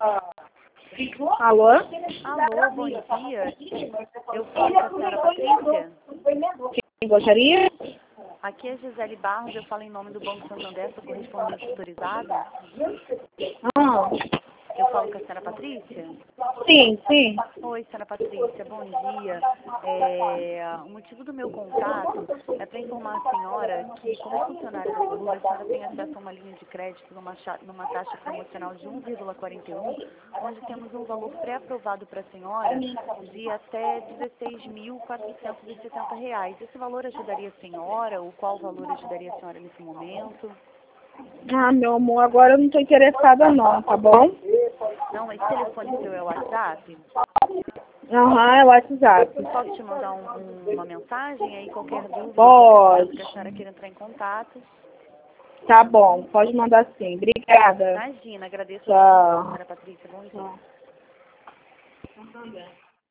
Alô? Alô, bom dia. Eu falo com a senhora Patrícia. Quem gostaria? Aqui é Gisele Barros, eu falo em nome do Banco Santander, sou correspondente autorizado. Ah, Eu falo com a senhora Patrícia? sim, sim. Oi, senhora Patrícia, bom dia. O motivo do meu contato é para informar a senhora que, como funcionária da Coluna, a senhora tem acesso a uma linha de crédito numa taxa promocional de 1,41, onde temos um valor pré-aprovado para a senhora de até R$ 16.470. Esse valor ajudaria a senhora? Ou qual valor ajudaria a senhora nesse momento? Ah, meu amor, agora eu não tô interessada não, tá bom? Não, esse telefone seu é o WhatsApp? Aham, é o WhatsApp. Posso te mandar uma mensagem aí, qualquer dúvida, Pode. caso que a senhora queira entrar em contato? Tá bom, pode mandar sim. Obrigada. Imagina, agradeço a atenção, Tchau. senhora Patrícia, bom dia. Tchau.